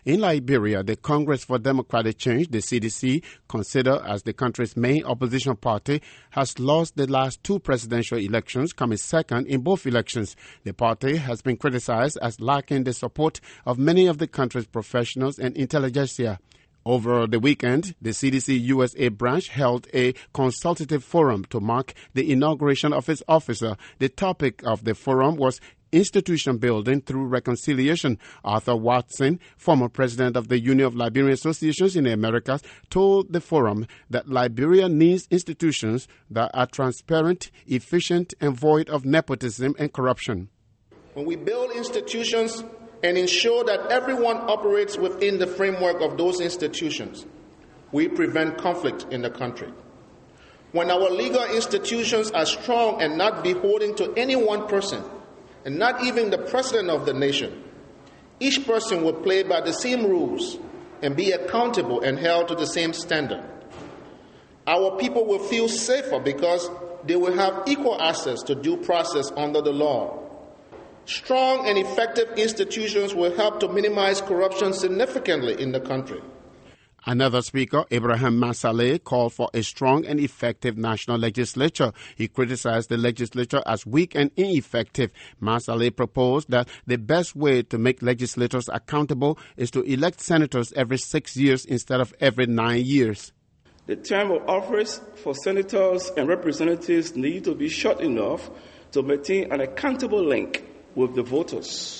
In Liberia, the Congress for Democratic Change, the CDC, considered as the country's main opposition party, has lost the last two presidential elections, coming second in both elections. The party has been criticized as lacking the support of many of the country's professionals and intelligentsia. Over the weekend, the CDC USA branch held a consultative forum to mark the inauguration of its officer. The topic of the forum was institution building through reconciliation. Arthur Watson, former president of the Union of Liberian Associations in the Americas, told the forum that Liberia needs institutions that are transparent, efficient, and void of nepotism and corruption. When we build institutions and ensure that everyone operates within the framework of those institutions, we prevent conflict in the country. When our legal institutions are strong and not beholden to any one person, and not even the president of the nation, each person will play by the same rules and be accountable and held to the same standard. Our people will feel safer because they will have equal access to due process under the law. Strong and effective institutions will help to minimize corruption significantly in the country. Another speaker, Abraham Masale, called for a strong and effective national legislature. He criticized the legislature as weak and ineffective. Masale proposed that the best way to make legislators accountable is to elect senators every 6 years instead of every 9 years. The term of office for senators and representatives need to be short enough to maintain an accountable link with the voters.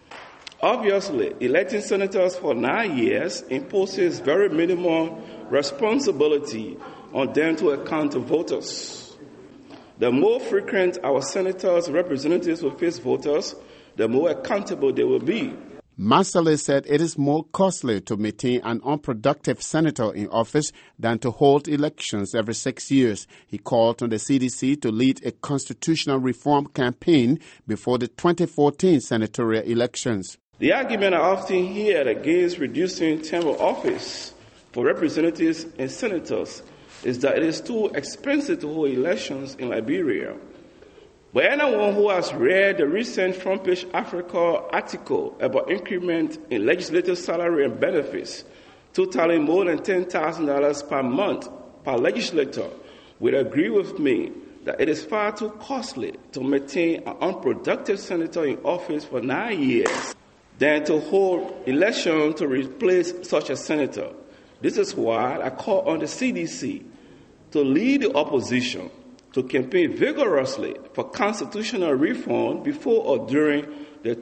Obviously, electing senators for 9 years imposes very minimal responsibility on them to account to voters. The more frequent our senators and representatives will face voters, the more accountable they will be. Masale said it is more costly to maintain an unproductive senator in office than to hold elections every 6 years. He called on the CDC to lead a constitutional reform campaign before the 2014 senatorial elections. The argument I often hear against reducing term of office for representatives and senators is that it is too expensive to hold elections in Liberia. But anyone who has read the recent Front Page Africa article about increment in legislative salary and benefits, totaling more than $10,000 per month per legislator, will agree with me that it is far too costly to maintain an unproductive senator in office for 9 years than to hold election to replace such a senator. This is why I call on the CDC to lead the opposition to campaign vigorously for constitutional reform before or during the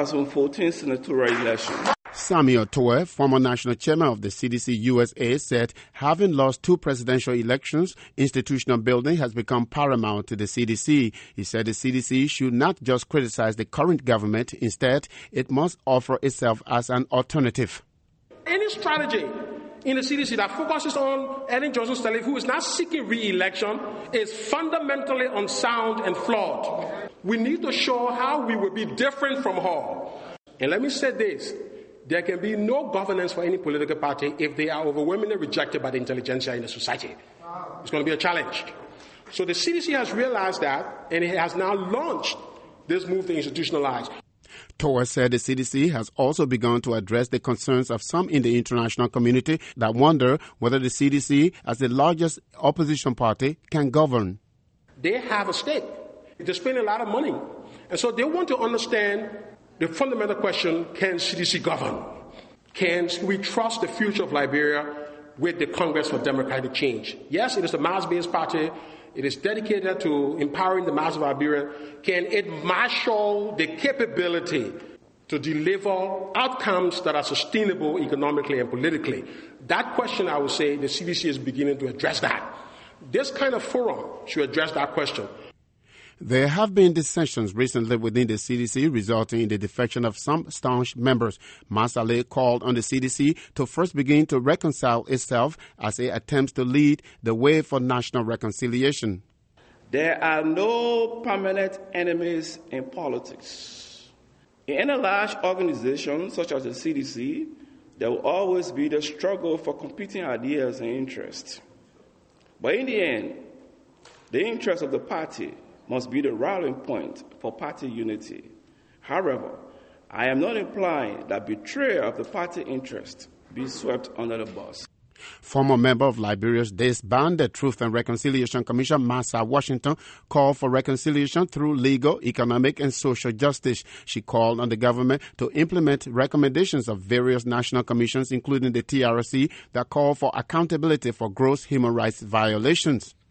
2014 senatorial election. Samuel Toure, former national chairman of the CDC USA, said having lost two presidential elections, institutional building has become paramount to the CDC. He said the CDC should not just criticize the current government. Instead, it must offer itself as an alternative. Any strategy in the CDC that focuses on Ellen Johnson-Sirleaf, who is now seeking re-election, is fundamentally unsound and flawed. We need to show how we will be different from her. And let me say this. There can be no governance for any political party if they are overwhelmingly rejected by the intelligentsia in the society. It's going to be a challenge. So the CDC has realized that, and it has now launched this move to institutionalize. Toure said the CDC has also begun to address the concerns of some in the international community that wonder whether the CDC, as the largest opposition party, can govern. They have a stake. They spend a lot of money. And so they want to understand the fundamental question, can CDC govern? Can we trust the future of Liberia with the Congress for Democratic Change? Yes, it is a mass-based party. It is dedicated to empowering the mass of Liberia. Can it marshal the capability to deliver outcomes that are sustainable economically and politically? That question, I would say, the CDC is beginning to address that. This kind of forum should address that question. There have been dissensions recently within the CDC, resulting in the defection of some staunch members. Masale called on the CDC to first begin to reconcile itself as it attempts to lead the way for national reconciliation. There are no permanent enemies in politics. In any large organization such as the CDC, there will always be the struggle for competing ideas and interests. But in the end, the interest of the party must be the rallying point for party unity. However, I am not implying that betrayal of the party interest be swept under the bus. Former member of Liberia's disbanded Truth and Reconciliation Commission, Martha Washington, called for reconciliation through legal, economic, and social justice. She called on the government to implement recommendations of various national commissions, including the TRC, that call for accountability for gross human rights violations.